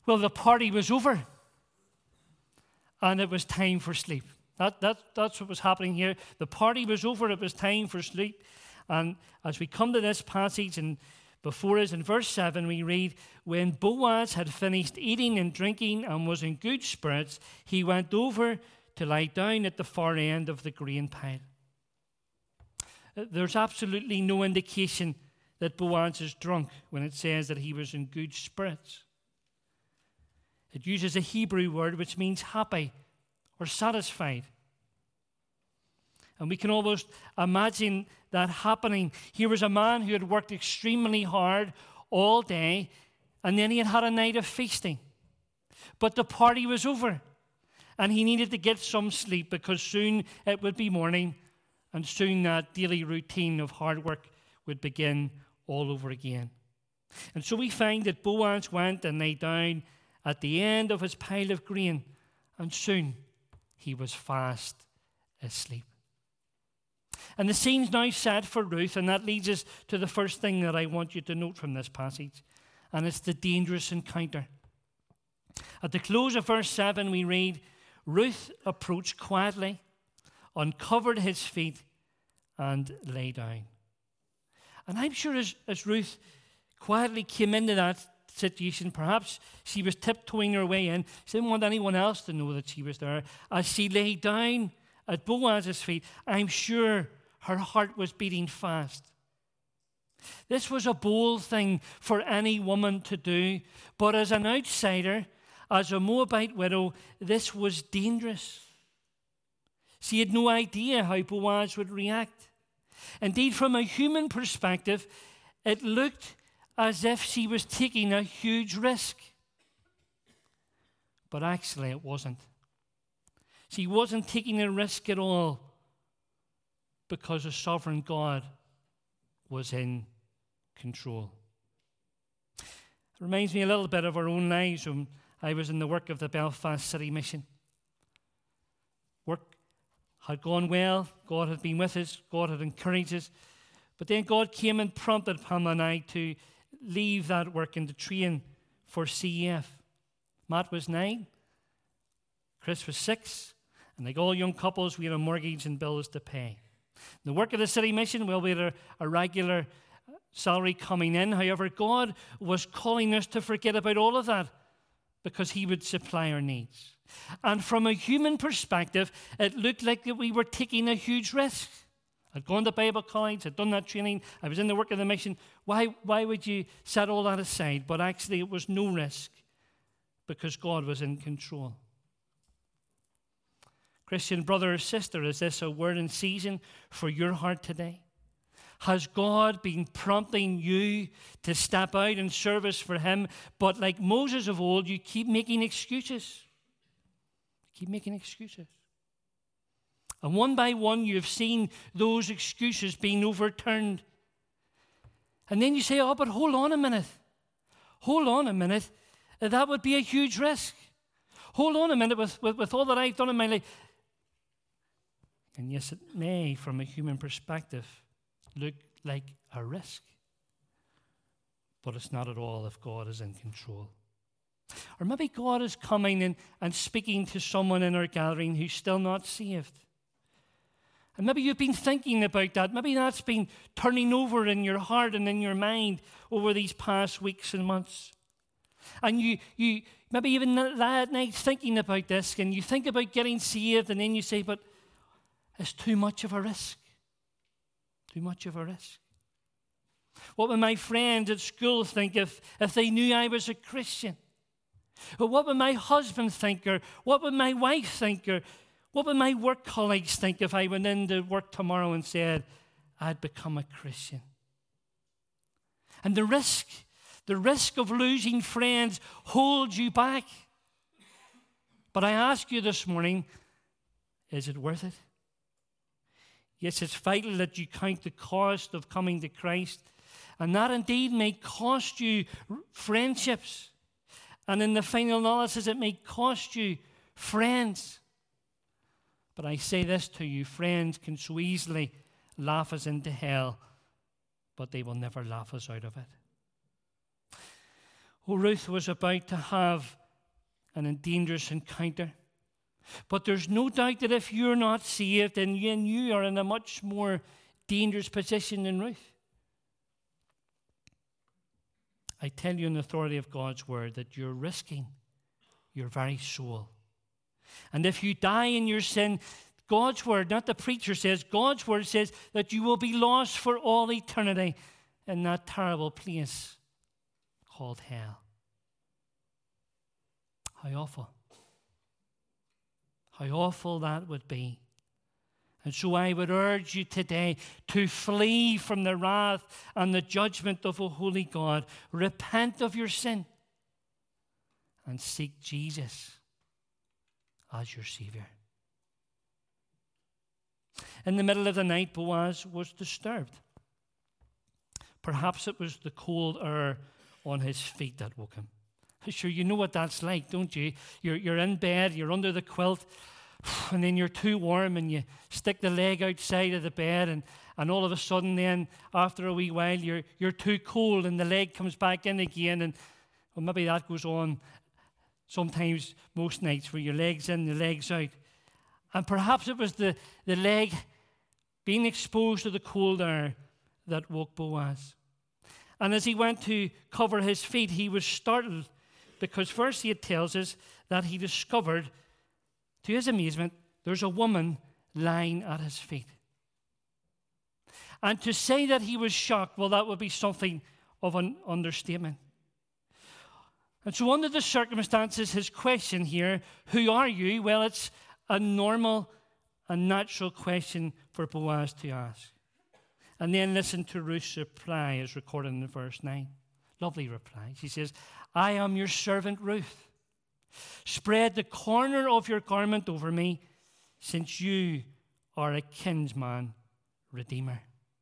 Well, the party was over, and it was time for sleep. That's what was happening here. The party was over, it was time for sleep. And as we come to this passage, and before us in verse 7, we read, when Boaz had finished eating and drinking and was in good spirits, he went over to lie down at the far end of the grain pile. There's absolutely no indication that Boaz is drunk when it says that he was in good spirits. It uses a Hebrew word which means happy or satisfied. And we can almost imagine that happening. Here was a man who had worked extremely hard all day, and then he had had a night of feasting. But the party was over, and he needed to get some sleep because soon it would be morning, and soon that daily routine of hard work would begin all over again. And so we find that Boaz went and lay down at the end of his pile of grain, and soon he was fast asleep. And the scene's now set for Ruth, and that leads us to the first thing that I want you to note from this passage, and it's the dangerous encounter. At the close of verse 7, we read, Ruth approached quietly, uncovered his feet, and lay down. And I'm sure as Ruth quietly came into that situation, perhaps she was tiptoeing her way in. She didn't want anyone else to know that she was there. As she lay down at Boaz's feet, I'm sure her heart was beating fast. This was a bold thing for any woman to do, but as an outsider, as a Moabite widow, this was dangerous. She had no idea how Boaz would react. Indeed, from a human perspective, it looked as if she was taking a huge risk. But actually, it wasn't. She wasn't taking a risk at all because a sovereign God was in control. It reminds me a little bit of our own lives when I was in the work of the Belfast City Mission. Work had gone well. God had been with us. God had encouraged us. But then God came and prompted Pamela and I to leave that work and to train for CEF. Matt was 9. Chris was 6. And like all young couples, we had a mortgage and bills to pay. The work of the city mission, well, we had a regular salary coming in. However, God was calling us to forget about all of that because he would supply our needs. And from a human perspective, it looked like that we were taking a huge risk. I'd gone to Bible college, I'd done that training, I was in the work of the mission. Why would you set all that aside? But actually, it was no risk because God was in control. Christian brother or sister, is this a word in season for your heart today? Has God been prompting you to step out in service for him, but like Moses of old, you keep making excuses? Keep making excuses. And one by one, you've seen those excuses being overturned. And then you say, oh, but hold on a minute. Hold on a minute. That would be a huge risk. Hold on a minute with all that I've done in my life. And yes, it may, from a human perspective, look like a risk. But it's not at all if God is in control. Or maybe God is coming and speaking to someone in our gathering who's still not saved. And maybe you've been thinking about that. Maybe that's been turning over in your heart and in your mind over these past weeks and months. And you maybe even that night thinking about this, and you think about getting saved, and then you say, but it's too much of a risk. Too much of a risk. What would my friends at school think if they knew I was a Christian? Or what would my husband think? Or what would my wife think? Or what would my work colleagues think if I went into work tomorrow and said, I'd become a Christian? And the risk of losing friends holds you back. But I ask you this morning, is it worth it? Yes, it's vital that you count the cost of coming to Christ. And that indeed may cost you friendships. And in the final analysis, it may cost you friends. But I say this to you, friends can so easily laugh us into hell, but they will never laugh us out of it. Oh, Ruth was about to have an dangerous encounter. But there's no doubt that if you're not saved, then you are in a much more dangerous position than Ruth. I tell you in the authority of God's word that you're risking your very soul. And if you die in your sin, God's word, not the preacher says, God's word says that you will be lost for all eternity in that terrible place called hell. How awful. How awful that would be. And so I would urge you today to flee from the wrath and the judgment of a holy God. Repent of your sin and seek Jesus as your Savior. In the middle of the night, Boaz was disturbed. Perhaps it was the cold air on his feet that woke him. Sure, you know what that's like, don't you? You're in bed, you're under the quilt, and then you're too warm, and you stick the leg outside of the bed, and all of a sudden then, after a wee while, you're too cold, and the leg comes back in again, and well, maybe that goes on sometimes, most nights, where your leg's in, the leg's out. And perhaps it was the leg being exposed to the cold air that woke Boaz. And as he went to cover his feet, he was startled, because first it tells us that he discovered, to his amazement, there's a woman lying at his feet. And to say that he was shocked, well, that would be something of an understatement. And so under the circumstances, his question here, who are you? Well, it's a normal and natural question for Boaz to ask. And then listen to Ruth's reply as recorded in verse 9. Lovely reply. She says, I am your servant Ruth. Spread the corner of your garment over me, since you are a kinsman redeemer.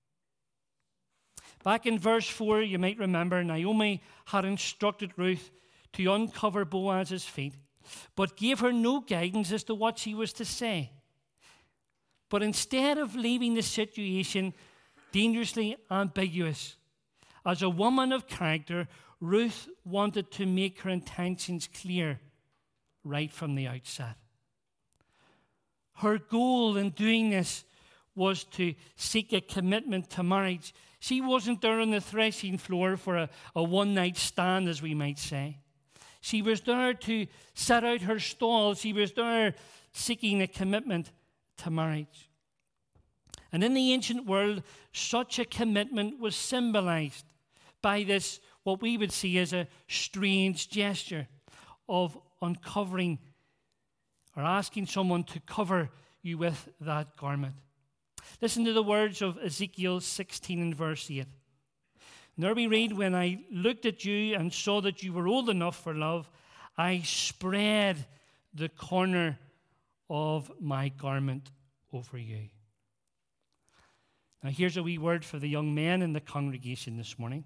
Back in verse 4, you might remember, Naomi had instructed Ruth to uncover Boaz's feet, but gave her no guidance as to what she was to say. But instead of leaving the situation dangerously ambiguous, as a woman of character, Ruth wanted to make her intentions clear right from the outset. Her goal in doing this was to seek a commitment to marriage. She wasn't there on the threshing floor for a one-night stand, as we might say. She was there to set out her stall. She was there seeking a commitment to marriage. And in the ancient world, such a commitment was symbolized by this, what we would see as a strange gesture of uncovering or asking someone to cover you with that garment. Listen to the words of Ezekiel 16 and verse 8. And there we read, when I looked at you and saw that you were old enough for love, I spread the corner of my garment over you. Now here's a wee word for the young men in the congregation this morning.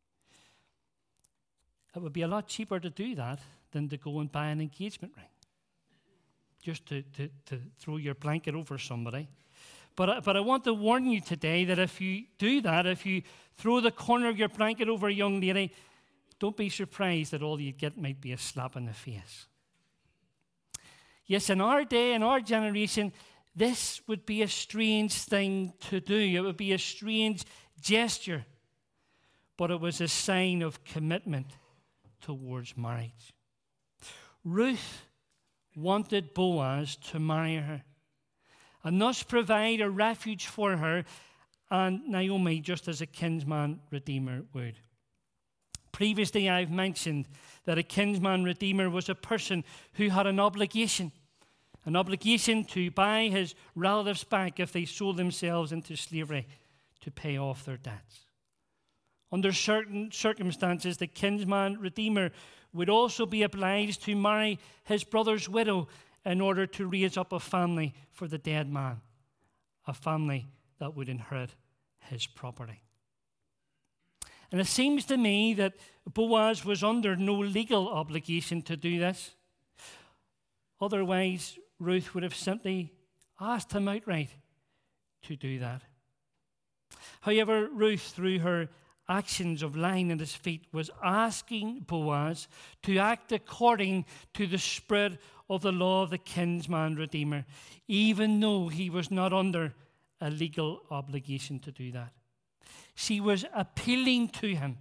It would be a lot cheaper to do that than to go and buy an engagement ring. Just to throw your blanket over somebody. But I want to warn you today that if you do that, if you throw the corner of your blanket over a young lady, don't be surprised that all you get might be a slap in the face. Yes, in our day, in our generation, this would be a strange thing to do. It would be a strange gesture. But it was a sign of commitment towards marriage. Ruth wanted Boaz to marry her and thus provide a refuge for her and Naomi, just as a kinsman redeemer would. Previously, I've mentioned that a kinsman redeemer was a person who had an obligation to buy his relatives back if they sold themselves into slavery to pay off their debts. Under certain circumstances, the kinsman redeemer would also be obliged to marry his brother's widow in order to raise up a family for the dead man, a family that would inherit his property. And it seems to me that Boaz was under no legal obligation to do this. Otherwise, Ruth would have simply asked him outright to do that. However, Ruth, through her actions of lying at his feet was asking Boaz to act according to the spirit of the law of the kinsman redeemer, even though he was not under a legal obligation to do that. She was appealing to him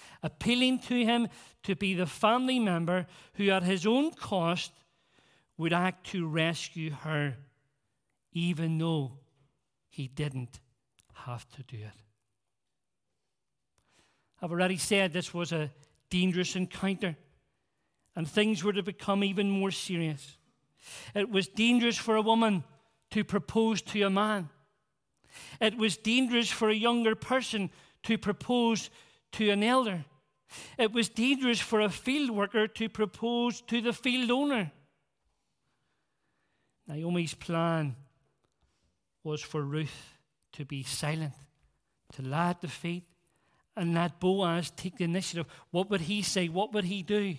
to be the family member who at his own cost would act to rescue her, even though he didn't have to do it. I've already said this was a dangerous encounter, and things were to become even more serious. It was dangerous for a woman to propose to a man. It was dangerous for a younger person to propose to an elder. It was dangerous for a field worker to propose to the field owner. Naomi's plan was for Ruth to be silent, to lie at the feet, and let Boaz take the initiative. What would he say? What would he do?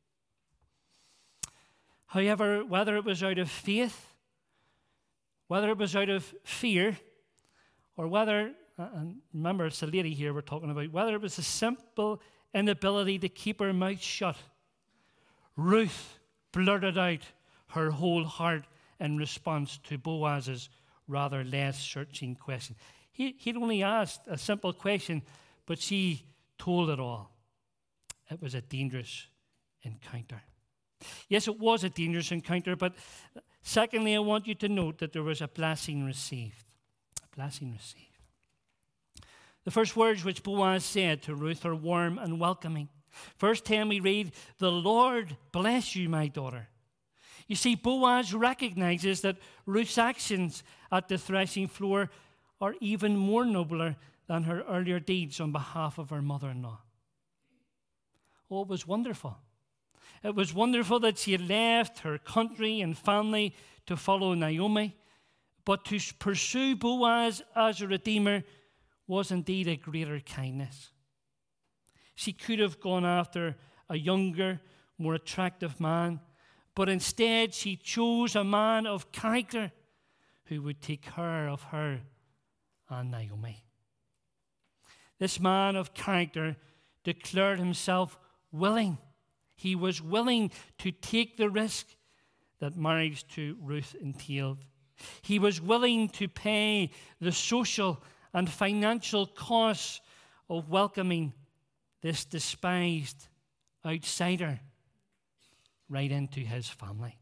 However, whether it was out of faith, whether it was out of fear, or whether, and remember it's a lady here we're talking about, whether it was a simple inability to keep her mouth shut, Ruth blurted out her whole heart in response to Boaz's rather less searching question. He'd only asked a simple question, but she told it all. It was a dangerous encounter. Yes, it was a dangerous encounter, but secondly, I want you to note that there was a blessing received. A blessing received. The first words which Boaz said to Ruth are warm and welcoming. Verse 10 we read, "The Lord bless you, my daughter." You see, Boaz recognizes that Ruth's actions at the threshing floor are even more nobler than her earlier deeds on behalf of her mother-in-law. Oh, it was wonderful. It was wonderful that she had left her country and family to follow Naomi, but to pursue Boaz as a redeemer was indeed a greater kindness. She could have gone after a younger, more attractive man, but instead she chose a man of character who would take care of her and Naomi. This man of character declared himself willing. He was willing to take the risk that marriage to Ruth entailed. He was willing to pay the social and financial costs of welcoming this despised outsider right into his family.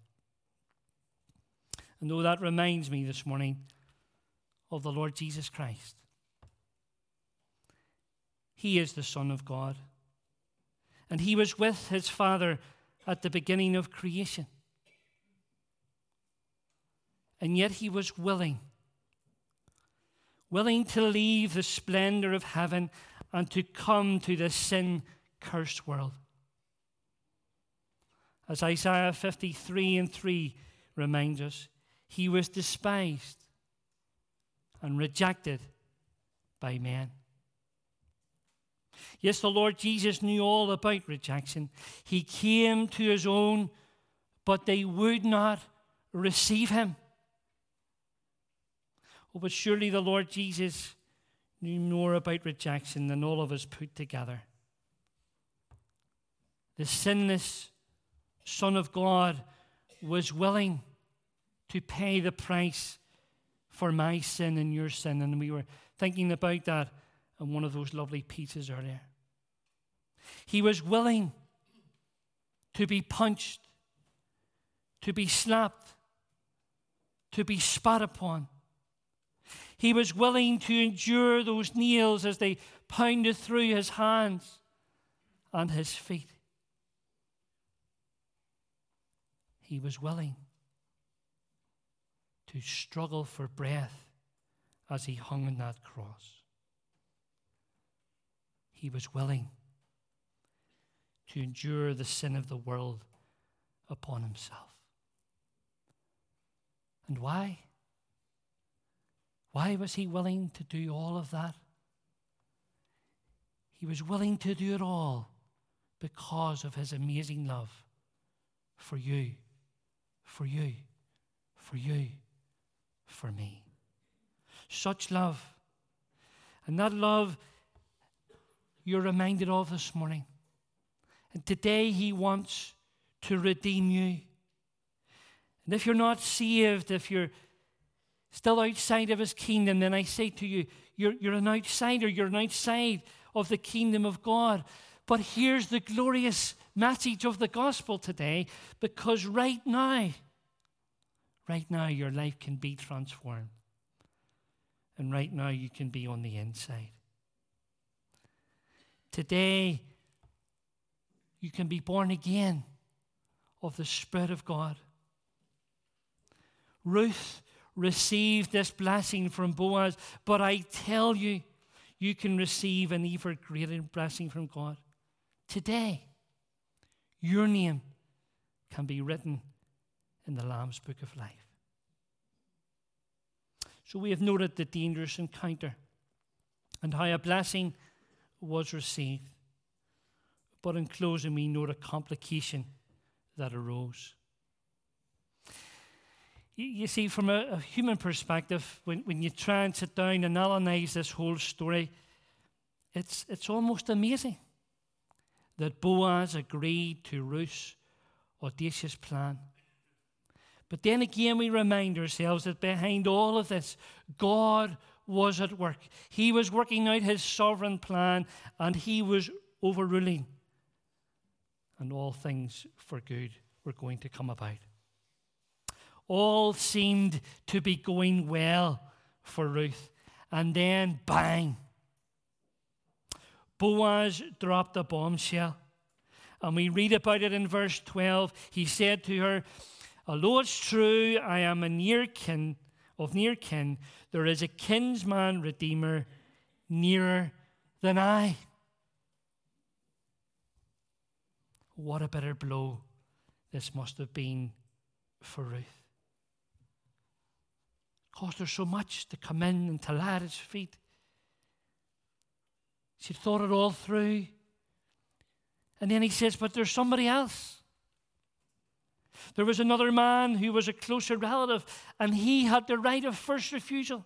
And though that reminds me this morning of the Lord Jesus Christ. He is the Son of God. And he was with his Father at the beginning of creation. And yet he was willing to leave the splendor of heaven and to come to this sin-cursed world. As Isaiah 53:3 reminds us, he was despised and rejected by men. Yes, the Lord Jesus knew all about rejection. He came to his own, but they would not receive him. Oh, but surely the Lord Jesus knew more about rejection than all of us put together. The sinless Son of God was willing to pay the price for my sin and your sin. And we were thinking about that on one of those lovely pieces earlier. He was willing to be punched, to be slapped, to be spat upon. He was willing to endure those nails as they pounded through his hands and his feet. He was willing to struggle for breath as he hung on that cross. He was willing to endure the sin of the world upon himself. And why? Why was he willing to do all of that? He was willing to do it all because of his amazing love for you, for you, for you, for me. Such love. And that love you're reminded of this morning. And today he wants to redeem you. And if you're not saved, if you're still outside of his kingdom, then I say to you, you're an outsider. You're an outside of the kingdom of God. But here's the glorious message of the gospel today, because right now, your life can be transformed. And right now, you can be on the inside. Today, you can be born again of the Spirit of God. Ruth received this blessing from Boaz, but I tell you, you can receive an even greater blessing from God. Today, your name can be written in the Lamb's Book of Life. So we have noted the dangerous encounter and how a blessing was received. But in closing, we note a complication that arose. You see, from a human perspective, when you try and sit down and analyze this whole story, it's almost amazing that Boaz agreed to Ruth's audacious plan. But then again, we remind ourselves that behind all of this, God was at work. He was working out his sovereign plan, and he was overruling. And all things for good were going to come about. All seemed to be going well for Ruth. And then, bang! Boaz dropped a bombshell. And we read about it in verse 12. He said to her, "Although it's true, I am a near kin, there is a kinsman redeemer nearer than I." What a bitter blow this must have been for Ruth. Cost her so much to come in and to lie at his feet. She thought it all through. And then he says, but there's somebody else. There was another man who was a closer relative, and he had the right of first refusal.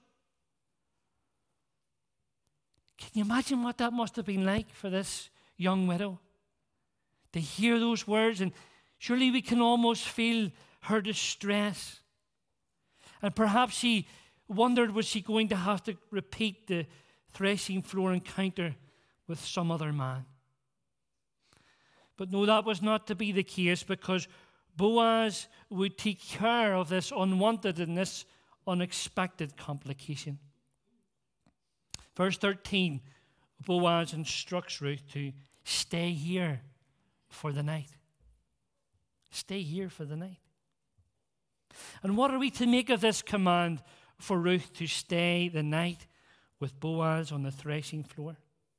Can you imagine what that must have been like for this young widow? To hear those words, and surely we can almost feel her distress. And perhaps she wondered, was she going to have to repeat the threshing floor encounter with some other man? But no, that was not to be the case, because Boaz would take care of this unwanted and this unexpected complication. Verse 13, Boaz instructs Ruth to stay here for the night. Stay here for the night. And what are we to make of this command for Ruth to stay the night with Boaz on the threshing floor?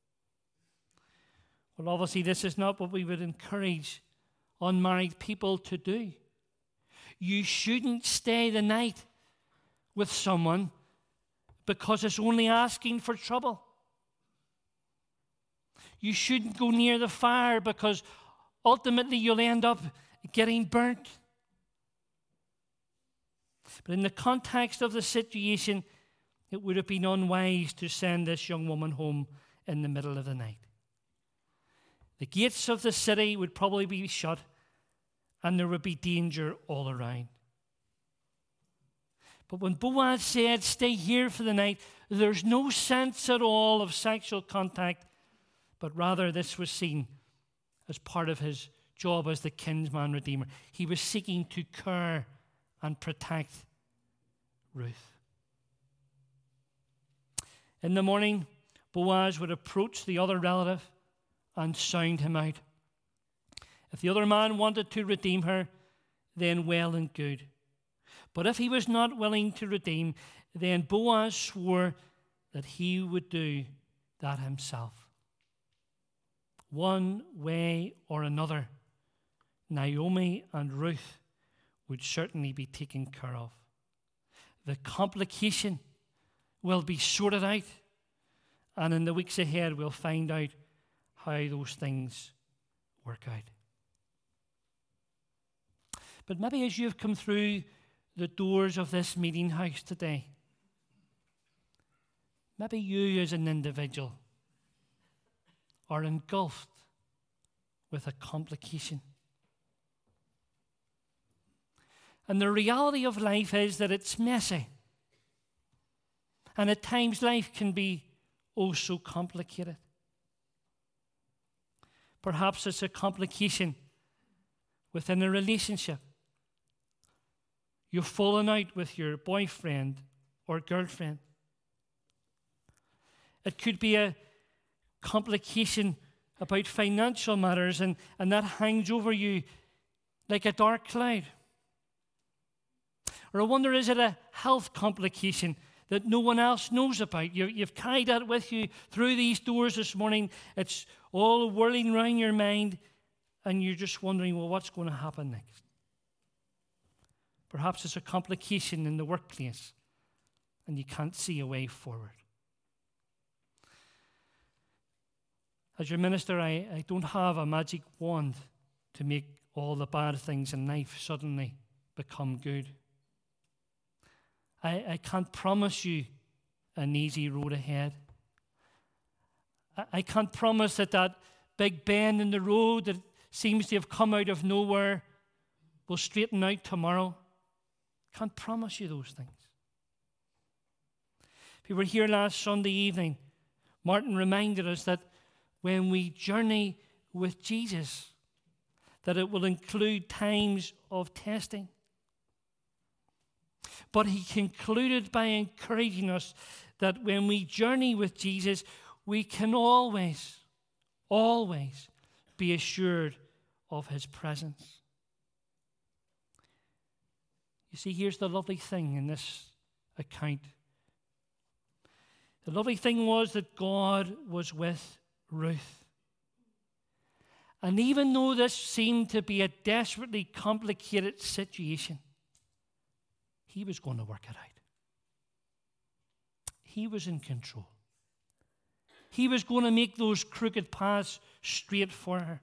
Well, obviously, this is not what we would encourage unmarried people to do. You shouldn't stay the night with someone because it's only asking for trouble. You shouldn't go near the fire because ultimately you'll end up getting burnt. But in the context of the situation, it would have been unwise to send this young woman home in the middle of the night. The gates of the city would probably be shut, and there would be danger all around. But when Boaz said, stay here for the night, there's no sense at all of sexual contact, but rather this was seen as part of his job as the kinsman redeemer. He was seeking to care and protect Ruth. In the morning, Boaz would approach the other relative and sound him out. If the other man wanted to redeem her, then well and good. But if he was not willing to redeem, then Boaz swore that he would do that himself. One way or another, Naomi and Ruth would certainly be taken care of. The complication will be sorted out, and in the weeks ahead we'll find out how those things work out. But maybe as you've come through the doors of this meeting house today, maybe you as an individual are engulfed with a complication. And the reality of life is that it's messy. And at times life can be oh so complicated. Perhaps it's a complication within a relationship. You've fallen out with your boyfriend or girlfriend. It could be a complication about financial matters, and that hangs over you like a dark cloud. Or I wonder, is it a health complication that no one else knows about? You've carried that with you through these doors this morning. It's all whirling around your mind, and you're just wondering, well, what's going to happen next? Perhaps it's a complication in the workplace, and you can't see a way forward. As your minister, I don't have a magic wand to make all the bad things in life suddenly become good. I can't promise you an easy road ahead. I can't promise that big bend in the road that seems to have come out of nowhere will straighten out tomorrow. Can't promise you those things. If you were here last Sunday evening, Martin reminded us that when we journey with Jesus, that it will include times of testing. But he concluded by encouraging us that when we journey with Jesus, we can always be assured of his presence. You see, here's the lovely thing in this account. The lovely thing was that God was with Ruth. And even though this seemed to be a desperately complicated situation, he was going to work it out. He was in control. He was going to make those crooked paths straight for her.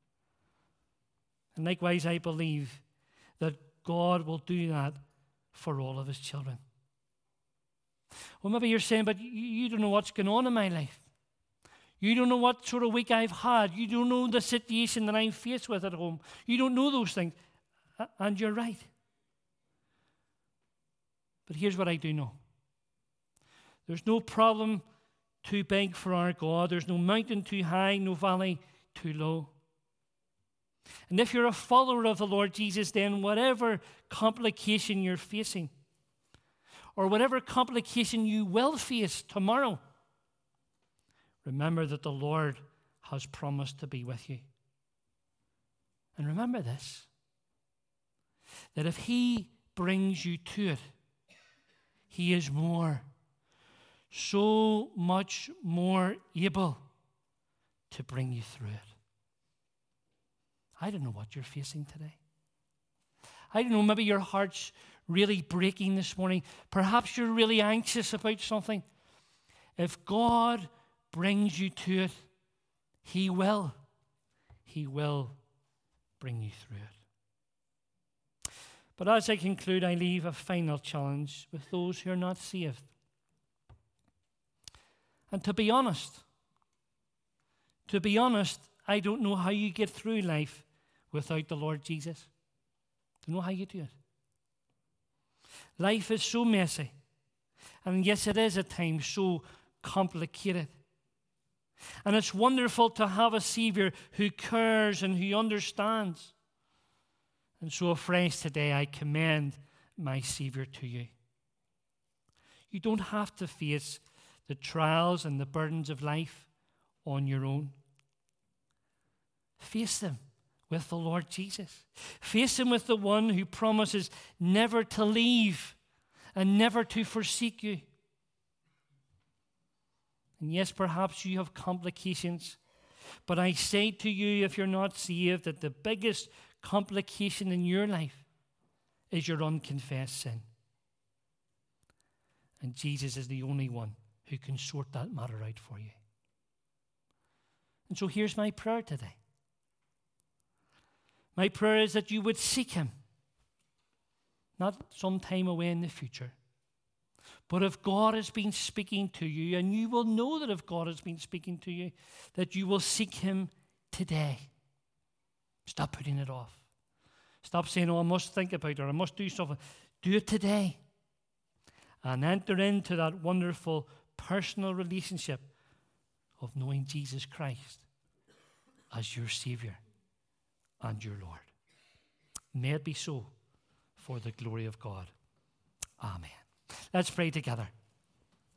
And likewise, I believe that God will do that for all of his children. Well, maybe you're saying, but you don't know what's going on in my life. You don't know what sort of week I've had. You don't know the situation that I'm faced with at home. You don't know those things. And you're right. But here's what I do know. There's no problem too big for our God. There's no mountain too high, no valley too low. And if you're a follower of the Lord Jesus, then whatever complication you're facing, or whatever complication you will face tomorrow, remember that the Lord has promised to be with you. And remember this, that if he brings you to it, he is so much more able to bring you through it. I don't know what you're facing today. I don't know, maybe your heart's really breaking this morning. Perhaps you're really anxious about something. If God brings you to it, he will bring you through it. But as I conclude, I leave a final challenge with those who are not saved. And to be honest, I don't know how you get through life without the Lord Jesus. I don't know how you do it. Life is so messy. And yes, it is at times so complicated. And it's wonderful to have a Savior who cares and who understands. And so afresh today, I commend my Savior to you. You don't have to face the trials and the burdens of life on your own. Face them with the Lord Jesus. Face them with the one who promises never to leave and never to forsake you. And yes, perhaps you have complications, but I say to you, if you're not saved, that the biggest complication in your life is your unconfessed sin. And Jesus is the only one who can sort that matter out for you. And so here's my prayer today. My prayer is that you would seek him, not some time away in the future, But if God has been speaking to you, and you will know that if God has been speaking to you, that you will seek him today. Stop putting it off. Stop saying, oh, I must think about it, or I must do something. Do it today. And enter into that wonderful personal relationship of knowing Jesus Christ as your Savior and your Lord. May it be so for the glory of God. Amen. Let's pray together.